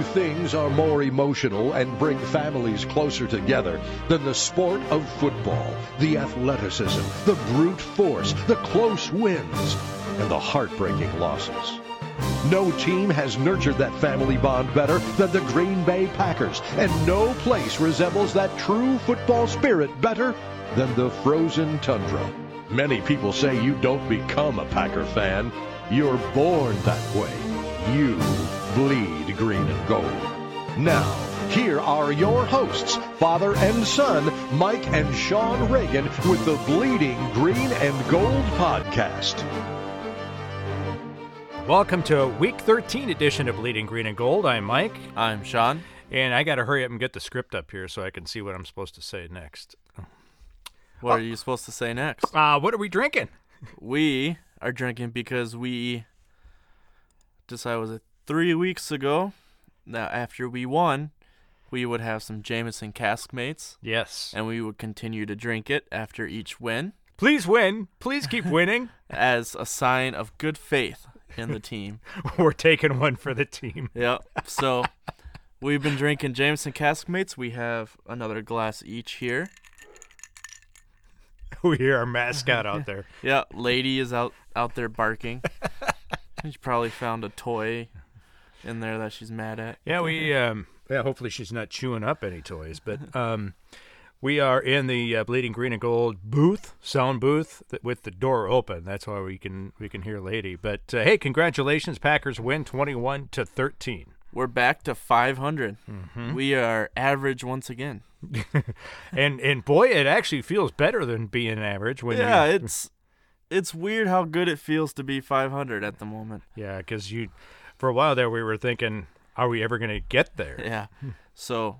things are more emotional and bring families closer together than the sport of football, the athleticism, the brute force, the close wins, and the heartbreaking losses. No team has nurtured that family bond better than the Green Bay Packers, and no place resembles that true football spirit better than the frozen tundra. Many people say you don't become a Packer fan. You're born that way. You bleed green and gold. Now, here are your hosts, father and son, Mike and Sean Reagan, with the Bleeding Green and Gold podcast. Welcome to Week 13 edition of Bleeding Green and Gold. I'm Mike. I'm Sean. And I got to hurry up and get the script up here so I can see what I'm supposed to say next. What are you supposed to say next? What are we drinking? We are drinking because we decided, was it 3 weeks ago, that after we won, we would have some Jameson Caskmates. Yes. And we would continue to drink it after each win. Please win. Please keep winning. As a sign of good faith in the team. We're taking one for the team. Yep. So we've been drinking Jameson Caskmates. We have another glass each here. We hear our mascot out there. Yeah, Lady is out there barking. She probably found a toy in there that she's mad at. Yeah, hopefully she's not chewing up any toys. But we are in the Bleeding Green and Gold booth, sound booth, with the door open. That's why we can hear Lady. But hey, congratulations, Packers win 21-13. We're back to 500. Mm-hmm. We are average once again. and boy, it actually feels better than being average. It's weird how good it feels to be 500 at the moment. Yeah, because for a while there, we were thinking, are we ever going to get there? Yeah. So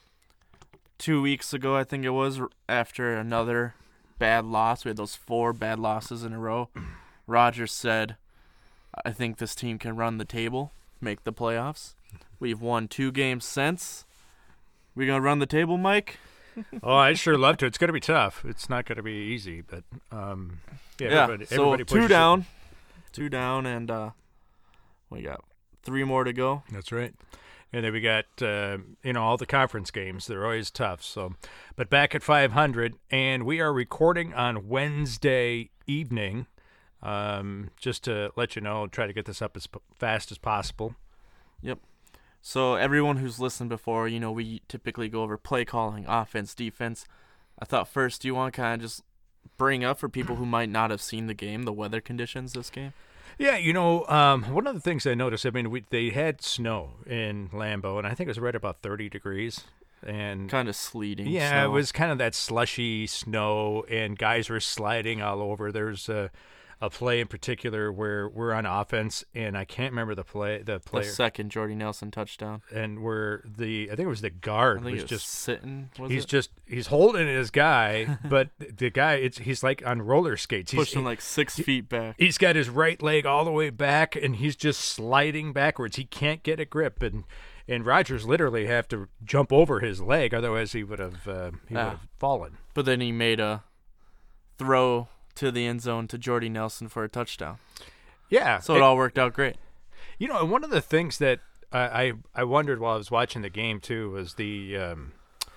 2 weeks ago, I think it was, after another bad loss, we had those 4 bad losses in a row. Rodgers said, I think this team can run the table, make the playoffs. We've won 2 games since. We going to run the table, Mike? Oh, I'd sure love to. It's going to be tough. It's not going to be easy, but everybody so pushes 2 down. it. 2 down, and we got 3 more to go. That's right. And then we got, all the conference games. They're always tough. So, but back at 500, and we are recording on Wednesday evening. Just to let you know, try to get this up as fast as possible. Yep. So everyone who's listened before, we typically go over play calling, offense, defense. I thought first, do you want to kind of just bring up for people who might not have seen the game, the weather conditions this game? Yeah, one of the things I noticed, they had snow in Lambeau, and I think it was right about 30 degrees. And kind of sleeting. Yeah, snow. It was kind of that slushy snow, and guys were sliding all over. There's a play in particular where we're on offense, and I can't remember the player. The second Jordy Nelson touchdown. And I think it was the guard. I think was just sitting. He's holding his guy, but the guy, he's like on roller skates. He's pushing like 6 feet back. He's got his right leg all the way back, and he's just sliding backwards. He can't get a grip, and Rodgers literally have to jump over his leg, otherwise he would have fallen. But then he made a throw to the end zone to Jordy Nelson for a touchdown. Yeah. So it all worked out great. One of the things that I wondered while I was watching the game, too, was the you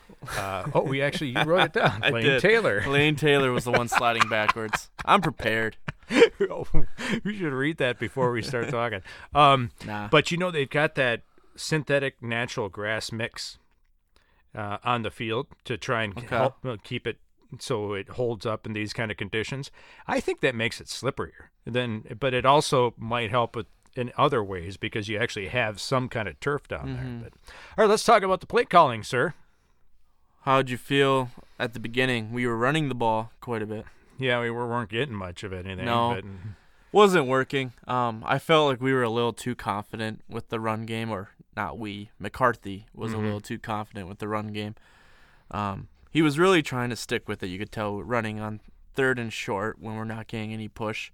wrote it down. Lane Taylor. Lane Taylor was the one sliding backwards. I'm prepared. We should read that before we start talking. Nah. But, they've got that synthetic natural grass mix on the field to try and help keep it so it holds up in these kind of conditions. I think that makes it slipperier. But it also might help in other ways because you actually have some kind of turf down there. But, all right, let's talk about the play calling, sir. How'd you feel at the beginning? We were running the ball quite a bit. Yeah, we weren't getting much of anything. No, but wasn't working. I felt like we were a little too confident with the run game, or not we. McCarthy was a little too confident with the run game. He was really trying to stick with it. You could tell running on 3rd and short when we're not getting any push.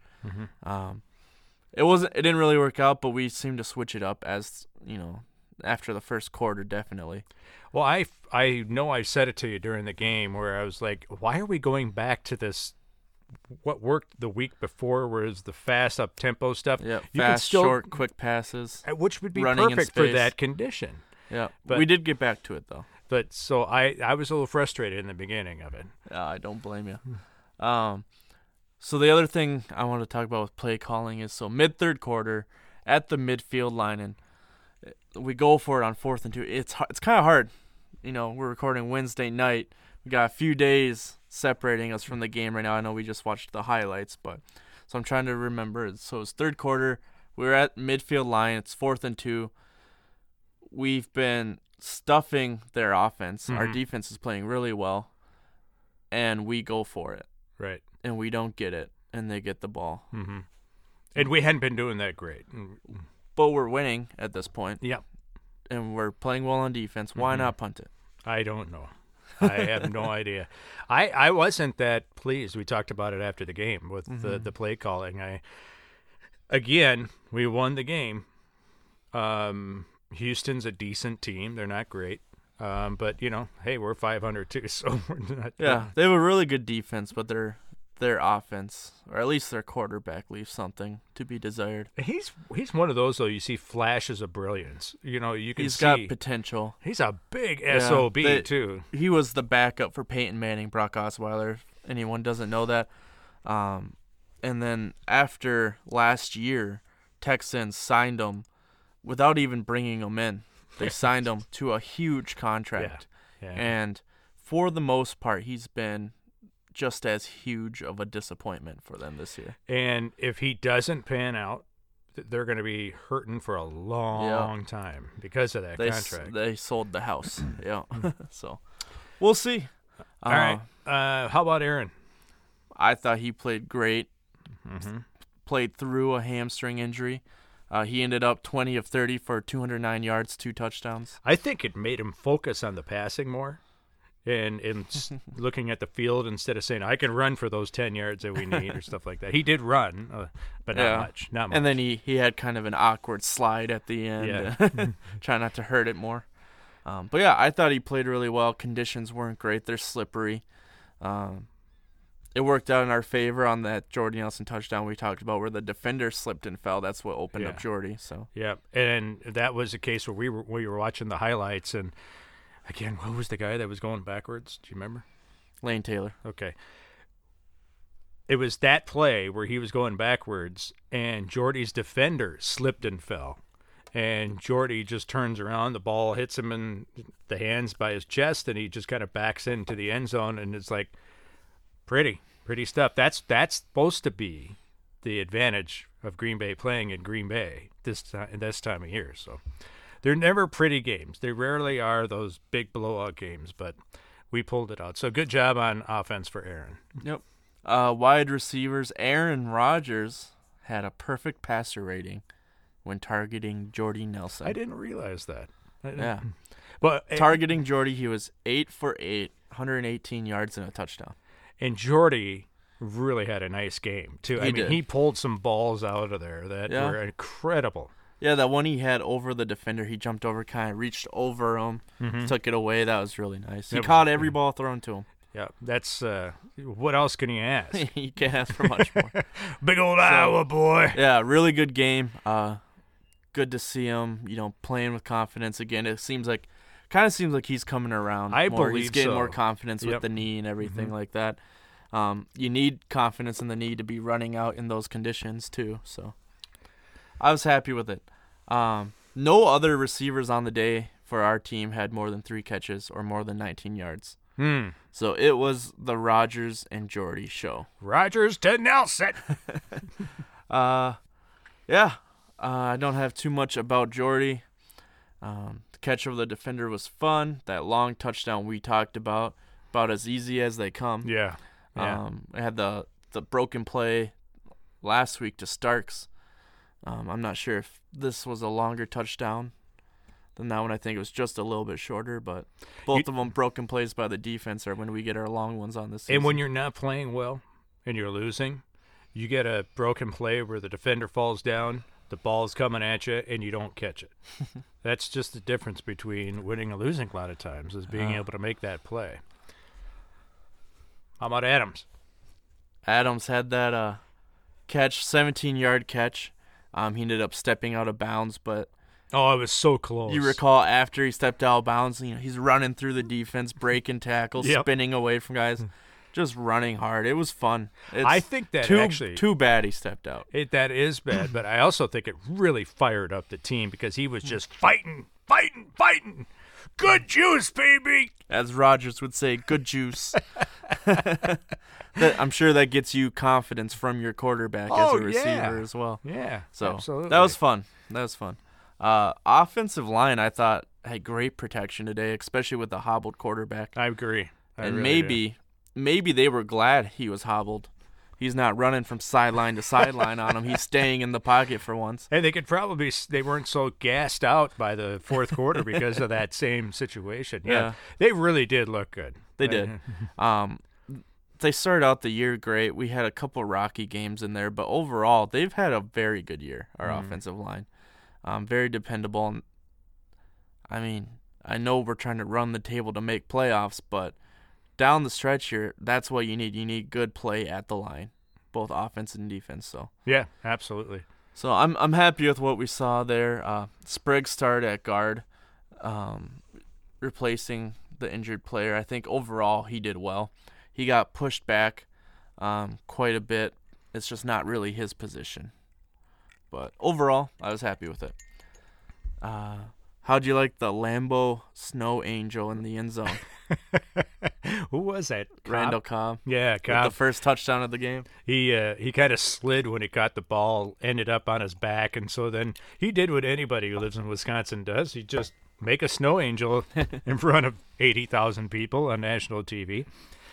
It didn't really work out, but we seemed to switch it up as, after the first quarter, definitely. Well, I know I said it to you during the game where I was like, why are we going back to this what worked the week before was the fast up-tempo stuff. Yeah, you fast, still, short, quick passes. Which would be running perfect for that condition. Yeah, but we did get back to it, though. But so I was a little frustrated in the beginning of it. I don't blame you. So the other thing I want to talk about with play calling is mid-third quarter at the midfield line, and we go for it on 4th and 2. It's kind of hard. We're recording Wednesday night. We got a few days separating us from the game right now. I know we just watched the highlights, so I'm trying to remember. So it's third quarter. We're at midfield line. It's 4th and 2. We've been stuffing their offense. Our defense is playing really well, and we go for it. Right. And we don't get it, and they get the ball. Mm-hmm. And we hadn't been doing that great. But we're winning at this point. Yep. And we're playing well on defense. Why not punt it? I don't know. I have no idea. I wasn't that pleased. We talked about it after the game with the play calling. Again, we won the game. Houston's a decent team. They're not great. But, hey, we're 500 too, so we're not. Yeah, they have a really good defense, but their offense, or at least their quarterback, leaves something to be desired. He's one of those, though, you see flashes of brilliance. You can He's see. got potential. He's a big SOB, too. He was the backup for Peyton Manning, Brock Osweiler, if anyone doesn't know that. And then after last year, Texans signed him without even bringing him in. They signed him to a huge contract. Yeah. And for the most part, he's been just as huge of a disappointment for them this year. And if he doesn't pan out, they're going to be hurting for a long time because of that contract. They sold the house. Yeah. So we'll see. All right. How about Aaron? I thought he played great. Mm-hmm. Played through a hamstring injury. He ended up 20 of 30 for 209 yards, 2 touchdowns. I think it made him focus on the passing more and looking at the field instead of saying, I can run for those 10 yards that we need or stuff like that. He did run, but not much. And then he had kind of an awkward slide at the end, try not to hurt it more. But, I thought he played really well. Conditions weren't great. They're slippery. It worked out in our favor on that Jordy Nelson touchdown we talked about where the defender slipped and fell. That's what opened up Jordy. So and that was a case where we were watching the highlights, and again, what was the guy that was going backwards? Do you remember? Lane Taylor. Okay. It was that play where he was going backwards, and Jordy's defender slipped and fell. And Jordy just turns around, the ball hits him in the hands by his chest, and he just kind of backs into the end zone, and it's like, pretty stuff. That's supposed to be the advantage of Green Bay playing in Green Bay this time of year. So they're never pretty games. They rarely are those big blowout games, but we pulled it out. So good job on offense for Aaron. Yep. Wide receivers, Aaron Rodgers had a perfect passer rating when targeting Jordy Nelson. I didn't realize that. Yeah. But targeting Jordy, he was 8 for 8, 118 yards and a touchdown. And Jordy really had a nice game, too. He pulled some balls out of there that were incredible. Yeah, that one he had over the defender, he jumped over, kind of reached over him, took it away. That was really nice. He caught every ball thrown to him. Yeah, that's what else can you ask? You can't ask for much more. Big old Iowa boy. Yeah, really good game. Good to see him, playing with confidence again. It seems like he's coming around. I believe he's getting so. more confidence with the knee and everything like that. You need confidence in the knee to be running out in those conditions too. So I was happy with it. No other receivers on the day for our team had more than 3 catches or more than 19 yards. So it was the Rodgers and Jordy show. Rodgers to Nelson. I don't have too much about Jordy. The catch of the defender was fun. That long touchdown we talked about as easy as they come. Yeah. I had the broken play last week to Starks. I'm not sure if this was a longer touchdown than that one. I think it was just a little bit shorter, but both of them broken plays by the defense are when we get our long ones on this season. And when you're not playing well and you're losing, you get a broken play where the defender falls down, the ball's coming at you, and you don't catch it. That's just the difference between winning and losing a lot of times, is being able to make that play. How about Adams? Adams had that catch, 17-yard catch. He ended up stepping out of bounds, but oh, it was so close. You recall after he stepped out of bounds, he's running through the defense, breaking tackles, spinning away from guys, just running hard. It was fun. I think that too bad he stepped out. That is bad, but I also think it really fired up the team because he was just fighting. Good juice, baby. As Rodgers would say, good juice. I'm sure that gets you confidence from your quarterback as a receiver as well. Yeah, so absolutely. That was fun. Offensive line, I thought, had great protection today, especially with the hobbled quarterback. I agree. And really maybe they were glad he was hobbled. He's not running from sideline to sideline on him. He's staying in the pocket for once. And they weren't so gassed out by the fourth quarter because of that same situation. Yeah. They really did look good. They did. They started out the year great. We had a couple rocky games in there, but overall, they've had a very good year, our offensive line. Very dependable. I mean, I know we're trying to run the table to make playoffs, but down the stretch here, that's what you need. You need good play at the line, both offense and defense. So yeah, absolutely. So I'm happy with what we saw there. Spriggs started at guard, replacing the injured player. I think overall he did well. He got pushed back quite a bit. It's just not really his position. But overall, I was happy with it. How'd you like the Lambeau Snow Angel in the end zone? Who was that? Randall Cobb. Yeah, Cobb. With the first touchdown of the game. He kind of slid when he caught the ball, ended up on his back, and so then he did what anybody who lives in Wisconsin does. He just make a snow angel in front of 80,000 people on national TV.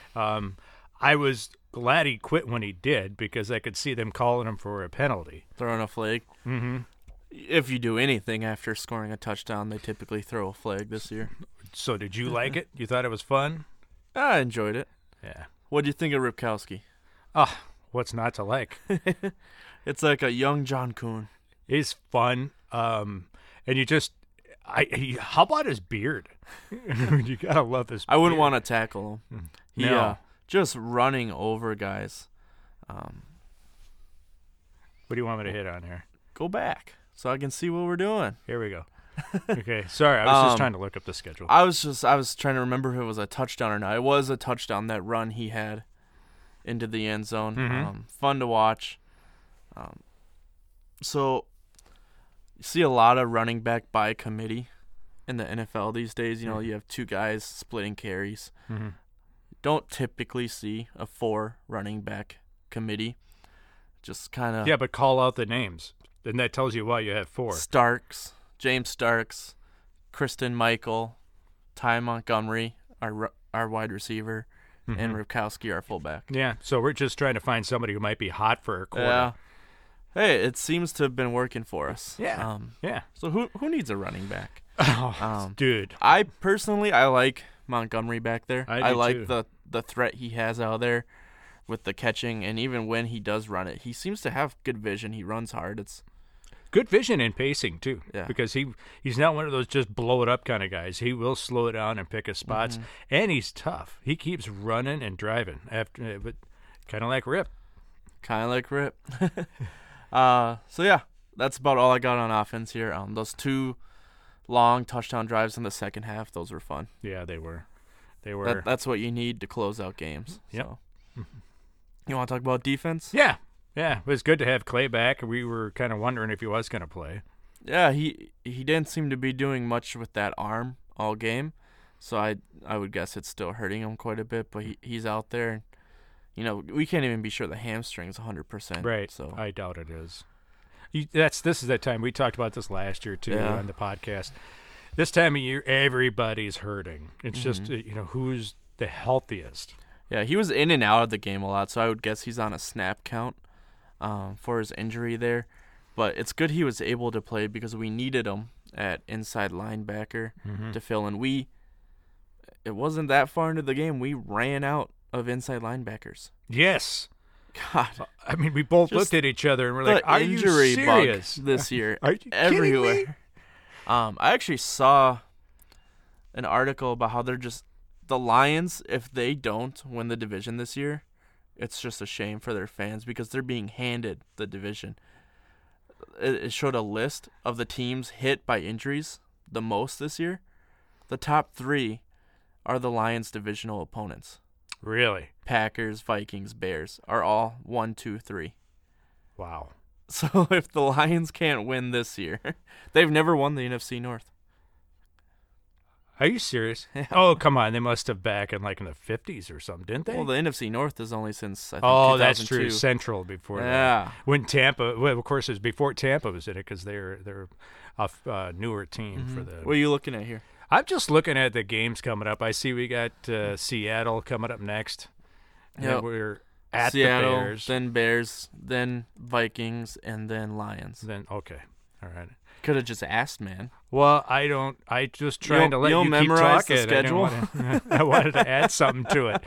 I was glad he quit when he did because I could see them calling him for a penalty. Throwing a flag. Mm-hmm. If you do anything after scoring a touchdown, they typically throw a flag this year. So did you like it? You thought it was fun? I enjoyed it. Yeah. What do you think of Ripkowski? What's not to like? It's like a young John Kuhn. He's fun. And you just how about his beard? You gotta love his beard. I wouldn't want to tackle him. No. Just running over guys. What do you want me to hit on here? Go back so I can see what we're doing. Here we go. Okay, sorry, I was just trying to look up the schedule. I was trying to remember if it was a touchdown or not. It was a touchdown, that run he had into the end zone. Mm-hmm. Fun to watch. So you see a lot of running back by committee in the NFL these days. You know, you have two guys splitting carries. Mm-hmm. Don't typically see a 4 running back committee. Just kind of... Yeah, but call out the names. Then that tells you why you have 4. James Starks, Kristen Michael, Ty Montgomery, our wide receiver, and Ripkowski, our fullback. Yeah, so we're just trying to find somebody who might be hot for a quarter. Yeah. Hey, it seems to have been working for us. Yeah. Yeah. So who needs a running back? Dude. I like Montgomery back there. I like too. the threat he has out there with the catching, and even when he does run it, he seems to have good vision. He runs hard. It's good vision and pacing too. Yeah. Because he's not one of those just blow it up kind of guys. He will slow it down and pick his spots, and he's tough. He keeps running and driving but kind of like Rip. So yeah, that's about all I got on offense here. Those 2 long touchdown drives in the second half, those were fun. Yeah, they were. That's what you need to close out games. Yep. So. You want to talk about defense? Yeah. Yeah, it was good to have Clay back. We were kind of wondering if he was going to play. Yeah, he didn't seem to be doing much with that arm all game, so I would guess it's still hurting him quite a bit, but he's out there. You know, we can't even be sure the hamstring's 100%. Right, so I doubt it is. This is that time. We talked about this last year, too, on the podcast. This time of year, everybody's hurting. It's just, who's the healthiest. Yeah, he was in and out of the game a lot, so I would guess he's on a snap count for his injury there. But it's good he was able to play because we needed him at inside linebacker to fill in. It wasn't that far into the game. We ran out of inside linebackers. Yes. God. I mean, we both looked at each other and we're like, are you serious? Bug this year. Are you everywhere. kidding me? I actually saw an article about how they're just... The Lions, if they don't win the division this year, it's just a shame for their fans because they're being handed the division. It showed a list of the teams hit by injuries the most this year. The top 3 are the Lions' divisional opponents. Really? Packers, Vikings, Bears are all 1, 2, 3. Wow. So if the Lions can't win this year, they've never won the NFC North. Are you serious? Oh, come on. They must have back in the 50s or something, didn't they? Well, the NFC North is only since, I think, 2002. That's true. Central before that. When Tampa, well, of course, it was before Tampa was in it because they're a newer team for the. What are you looking at here? I'm just looking at the games coming up. I see we got Seattle coming up next. Yeah, we're at Seattle, the Bears. Then Bears, then Vikings, and then Lions. Then okay, all right. Could have just asked, man. Well, I just trying to let you keep talking. The schedule? I wanted to add something to it.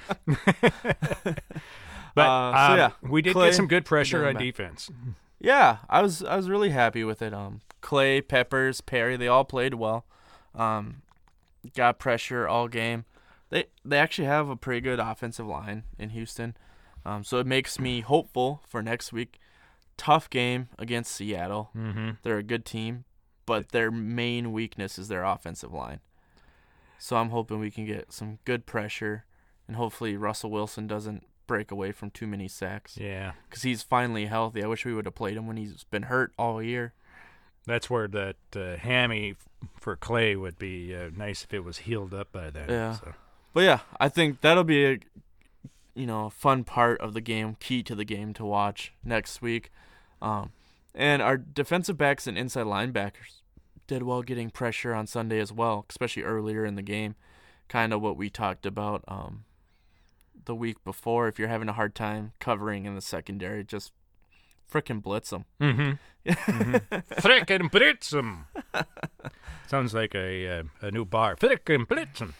But we did Clay, get some good pressure on defense. Yeah, I was really happy with it. Clay, Peppers, Perry, they all played well. Got pressure all game. They actually have a pretty good offensive line in Houston. So it makes me hopeful for next week. Tough game against Seattle. Mm-hmm. They're a good team, but their main weakness is their offensive line. So I'm hoping we can get some good pressure, and hopefully Russell Wilson doesn't break away from too many sacks. Yeah. Because he's finally healthy. I wish we would have played him when he's been hurt all year. That's where that hammy for Clay would be nice if it was healed up by then. Yeah. So. But yeah, I think that'll be a fun part of the game, key to the game to watch next week. And our defensive backs and inside linebackers did well getting pressure on Sunday as well, especially earlier in the game. Kind of what we talked about the week before. If you're having a hard time covering in the secondary, just frickin' blitz them. Mm-hmm. Frickin' blitz them. Sounds like a new bar. Frickin' blitz them.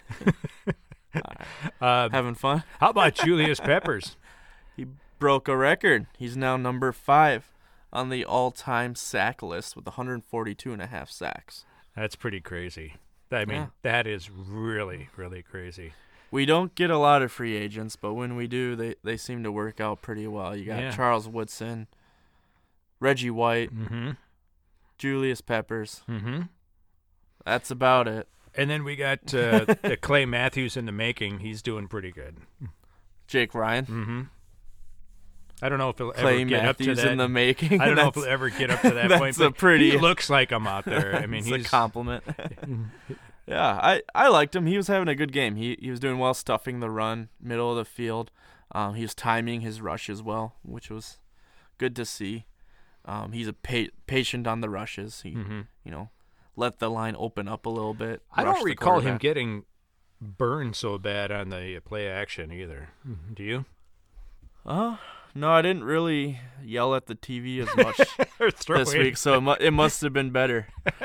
Having fun? How about Julius Peppers? He broke a record. He's now number 5 on the all-time sack list with 142.5 sacks. That's pretty crazy. I mean, That is really, really crazy. We don't get a lot of free agents, but when we do, they seem to work out pretty well. You got Charles Woodson, Reggie White, Julius Peppers. Mm-hmm. That's about it. And then we got the Clay Matthews in the making. He's doing pretty good. Jake Ryan. Mm-hmm. I don't know if he'll Clay ever get Matthews up to that. in the making. I don't know if he'll ever get up to that point. But he looks like him out there. I mean, he's a compliment. Yeah, I liked him. He was having a good game. He was doing well stuffing the run, middle of the field. He was timing his rushes well, which was good to see. He's a patient on the rushes. He, let the line open up a little bit. I don't recall him getting burned so bad on the play action either. Do you? No, I didn't really yell at the TV as much this week, so it must have been better.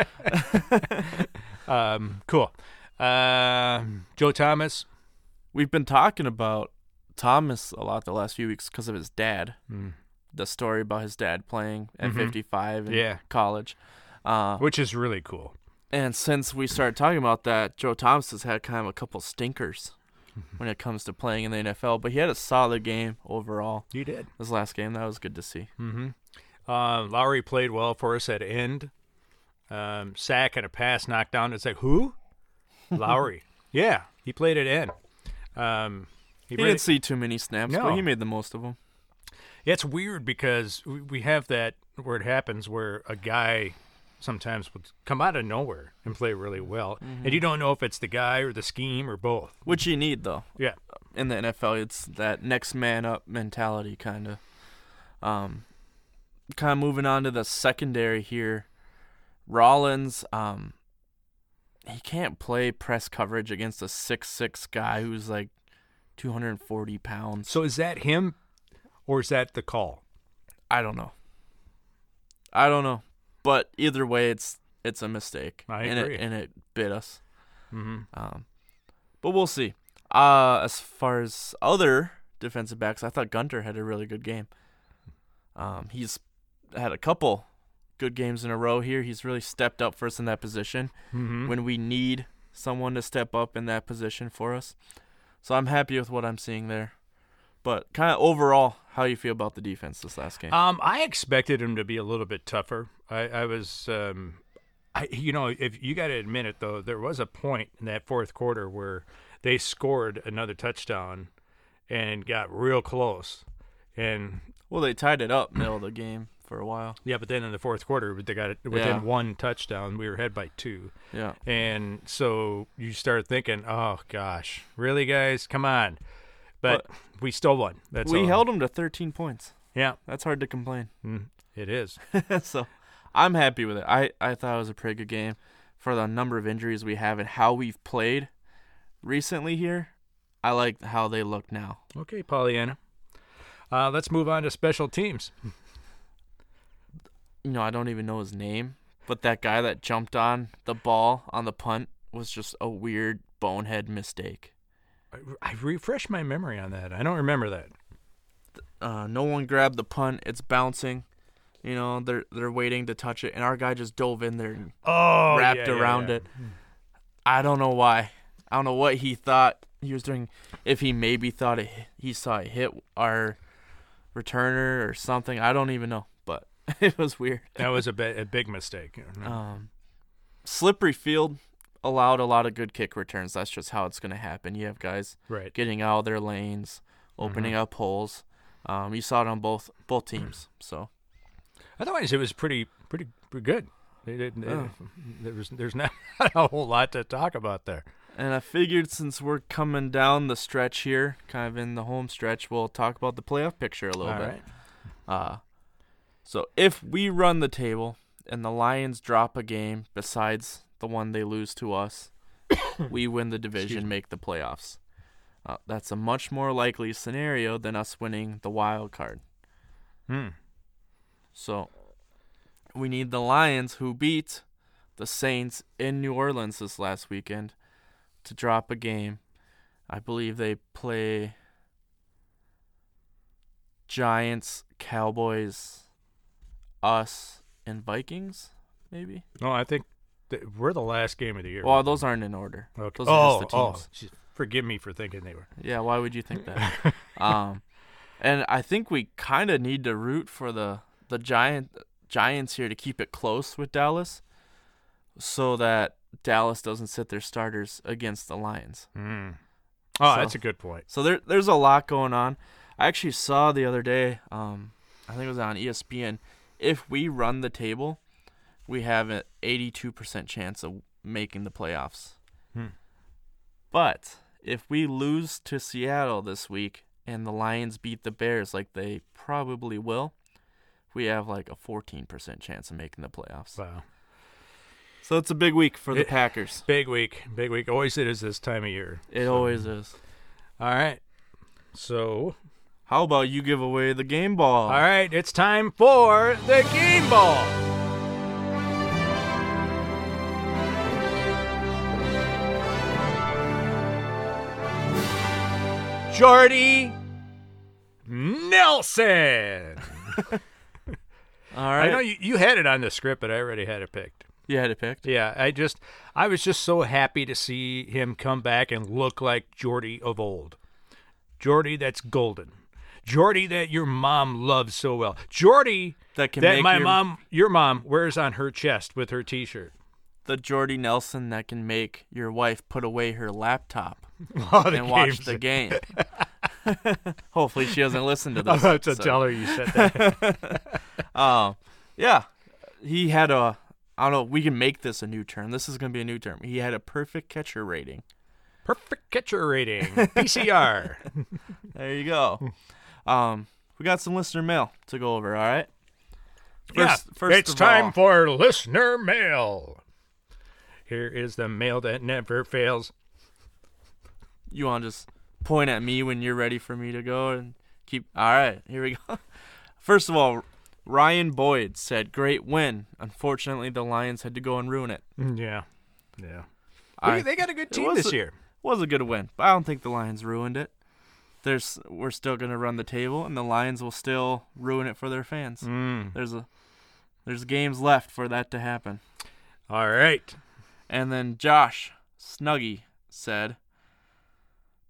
Cool. Joe Thomas. We've been talking about Thomas a lot the last few weeks because of his dad. The story about his dad playing at 55 in college. Which is really cool. And since we started talking about that, Joe Thomas has had kind of a couple stinkers when it comes to playing in the NFL. But he had a solid game overall. He did. This last game, that was good to see. Lowry played well for us at end. Sack and a pass knocked down. It's like, who? Lowry. Yeah, he played at end. He didn't see too many snaps, but he made the most of them. Yeah, it's weird because we have that where it happens where a guy sometimes would come out of nowhere and play really well, and you don't know if it's the guy or the scheme or both. Which you need, though. Yeah. In the NFL, it's that next man up mentality kind of. Kind of moving on to the secondary here. Rollins, he can't play press coverage against a 6'6" guy who's like 240 pounds. So is that him, or is that the call? I don't know. But either way, it's a mistake. I agree. And it bit us. But we'll see. As far as other defensive backs, I thought Gunter had a really good game. He's had a couple good games in a row here. He's really stepped up for us in that position when we need someone to step up in that position for us. So I'm happy with what I'm seeing there. But kind of overall, how you feel about the defense this last game? I expected them to be a little bit tougher. I was, if you got to admit it though, there was a point in that fourth quarter where they scored another touchdown and got real close. And they tied it up middle of the game for a while. Yeah, but then in the fourth quarter, they got it within one touchdown. We were ahead by 2. Yeah. And so you start thinking, oh, gosh, really, guys? Come on. But we still won. We held them to 13 points. Yeah. That's hard to complain. It is. So I'm happy with it. I thought it was a pretty good game for the number of injuries we have and how we've played recently here. I like how they look now. Okay, Pollyanna. Let's move on to special teams. I don't even know his name, but that guy that jumped on the ball on the punt was just a weird bonehead mistake. I refreshed my memory on that. I don't remember that. No one grabbed the punt. It's bouncing. They're waiting to touch it, and our guy just dove in there and wrapped around it. I don't know why. I don't know what he thought he was doing. If he maybe thought he saw it hit our returner or something. I don't even know, but it was weird. That was a big mistake. Slippery field allowed a lot of good kick returns. That's just how it's going to happen. You have guys getting out of their lanes, opening up holes. You saw it on both teams. So otherwise, it was pretty good. There's not a whole lot to talk about there. And I figured since we're coming down the stretch here, kind of in the home stretch, we'll talk about the playoff picture a little bit. Right. So if we run the table and the Lions drop a game besides the one they lose to us, we win the division, make the playoffs. That's a much more likely scenario than us winning the wild card. So we need the Lions, who beat the Saints in New Orleans this last weekend, to drop a game. I believe they play Giants, Cowboys, us, and Vikings, maybe? No, I think we're the last game of the year. Well, those aren't in order. Okay. Those are just the teams. Forgive me for thinking they were. Yeah, why would you think that? And I think we kind of need to root for the Giants here to keep it close with Dallas so that Dallas doesn't sit their starters against the Lions. That's a good point. So there's a lot going on. I actually saw the other day, I think it was on ESPN, if we run the table, we have an 82% chance of making the playoffs. But if we lose to Seattle this week and the Lions beat the Bears like they probably will, we have like a 14% chance of making the playoffs. Wow. So it's a big week for the Packers. Big week. Always it is this time of year. It always is. All right. So how about you give away the game ball? All right. It's time for the game ball. Jordy Nelson. All right. I know you had it on the script, but I already had it picked. You had it picked? Yeah, I was just so happy to see him come back and look like Jordy of old. Jordy that's golden. Jordy that your mom loves so well. Jordy that your mom wears on her chest with her T-shirt. The Jordy Nelson that can make your wife put away her laptop and watch the game. Hopefully she doesn't listen to this. I'll have to tell her you said that. Yeah. He had I don't know, we can make this a new term. This is going to be a new term. He had a perfect catcher rating. Perfect catcher rating. PCR. There you go. We got some listener mail to go over, all right? First it's time for listener mail. Here is the mail that never fails. You want to just point at me when you're ready for me to go and keep... All right, here we go. First of all, Ryan Boyd said, great win. Unfortunately, the Lions had to go and ruin it. Yeah. They got a good team this year. It was a good win, but I don't think the Lions ruined it. We're still going to run the table, and the Lions will still ruin it for their fans. There's games left for that to happen. All right. And then Josh Snuggy said,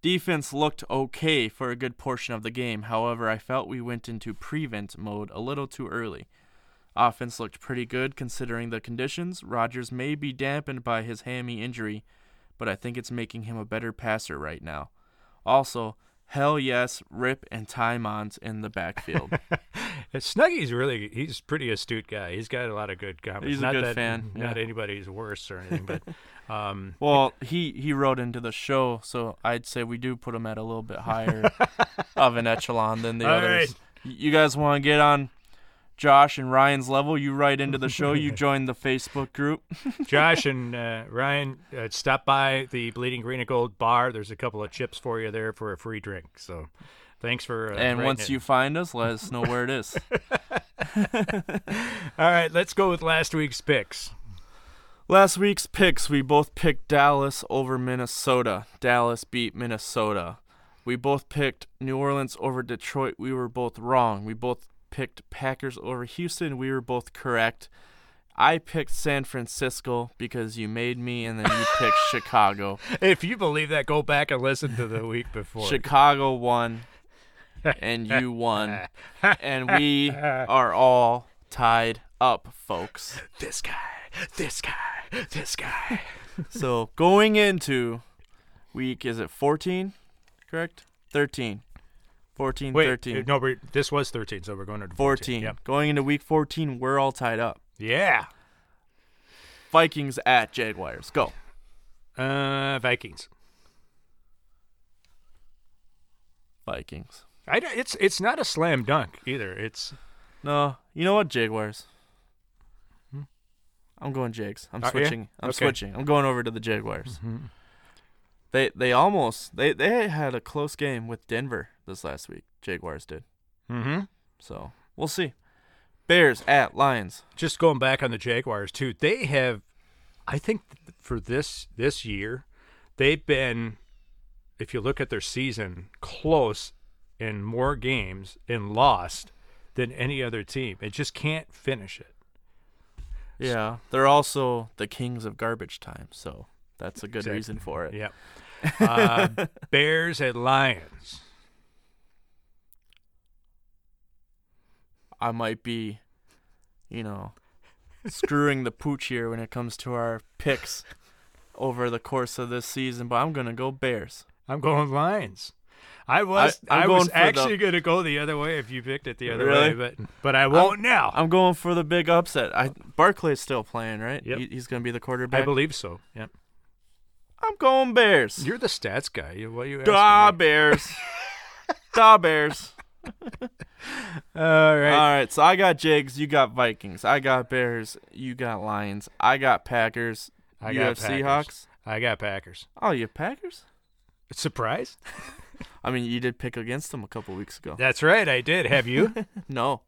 Defense looked okay for a good portion of the game. However, I felt we went into prevent mode a little too early. Offense looked pretty good considering the conditions. Rodgers may be dampened by his hammy injury, but I think it's making him a better passer right now. Also, hell yes, Rip and Ty Mons in the backfield. Snuggy's he's a pretty astute guy. He's got a lot of good comments. He's a good fan. Not anybody's worse or anything, but well, he wrote into the show, so I'd say we do put him at a little bit higher of an echelon than the others. Right. You guys want to get on Josh and Ryan's level? You write into the show. You join the Facebook group. Josh and Ryan, stop by the Bleeding Green and Gold bar. There's a couple of chips for you there for a free drink. So thanks for and once you find us, let us know where it is. All right, let's go with last week's picks. Last week's picks, we both picked Dallas over Minnesota. Dallas beat Minnesota. We both picked New Orleans over Detroit. We were both wrong. We both picked Packers over Houston. We were both correct. I picked San Francisco because you made me, and then you picked Chicago. If you believe that, go back and listen to the week before. Chicago won, and you won, and we are all tied up, folks. This guy. So going into week, is it 14? Correct? 13. 14, Wait, 13. No, this was 13, so we're going to 14. Yep. Going into week 14, we're all tied up. Yeah. Vikings at Jaguars. Go. Vikings. It's not a slam dunk either. No. You know what? Jaguars. I'm going Jags. I'm switching. Yeah? Switching. I'm going over to the Jaguars. Mm-hmm. They had a close game with Denver this last week. Jaguars did. Mm-hmm. So we'll see. Bears at Lions. Just going back on the Jaguars too. They have, I think, for this year, they've been, if you look at their season, close in more games and lost than any other team. It just can't finish it. Yeah, they're also the kings of garbage time, so that's a good reason for it. Yeah. Bears at Lions. I might be, screwing the pooch here when it comes to our picks over the course of this season, but I'm going to go Bears. I'm going Lions. I was actually going to go the other way if you picked it the other way, but I won't now. I'm going for the big upset. Barkley's still playing, right? Yep. He's going to be the quarterback? I believe so, yep. I'm going Bears. You're the stats guy. What are you asking? Bears. Da Bears. All right, so I got Jags, you got Vikings. I got Bears, you got Lions. I got Packers. You have Seahawks? I got Packers. Oh, you have Packers? Surprise? I mean, you did pick against them a couple weeks ago. That's right, I did. Have you? No.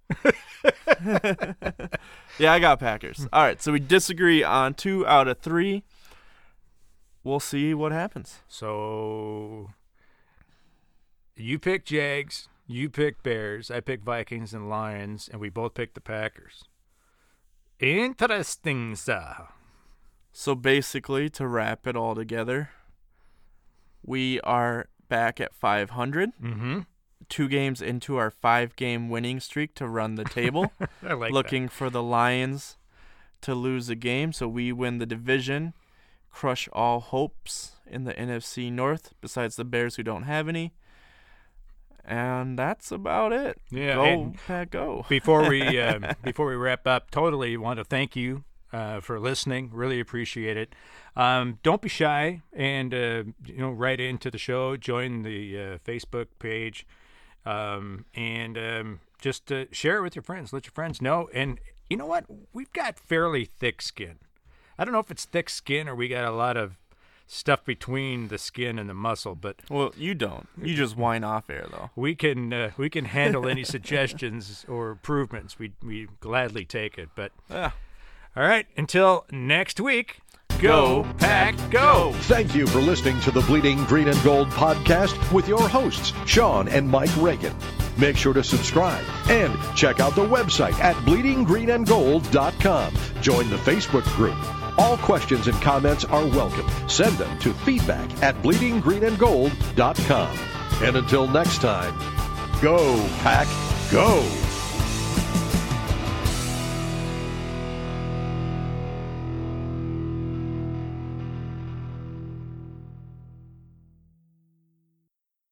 Yeah, I got Packers. All right, so we disagree on 2 out of 3. We'll see what happens. So you pick Jags, you pick Bears, I pick Vikings and Lions, and we both pick the Packers. Interesting, sir. So basically, to wrap it all together, we are back at 500. Mm-hmm. 2 games into our 5-game winning streak to run the table. I like looking for the Lions to lose a game, so we win the division, crush all hopes in the NFC North, besides the Bears who don't have any. And that's about it. Yeah, go, Pat, go. Before we wrap up, totally want to thank you for listening. Really appreciate it. Don't be shy and write into the show. Join the Facebook page, and just share it with your friends. Let your friends know. And you know what? We've got fairly thick skin. I don't know if it's thick skin or we got a lot of stuff between the skin and the muscle, but you don't. You just whine off air though. We can handle any suggestions or improvements. We gladly take it. But all right, until next week, go Pack Go. Thank you for listening to the Bleeding Green and Gold podcast with your hosts Sean and Mike Reagan. Make sure to subscribe and check out the website at bleedinggreenandgold.com. Join the Facebook group. All questions and comments are welcome. Send them to feedback@bleedinggreenandgold.com. And until next time, go, Pack, go!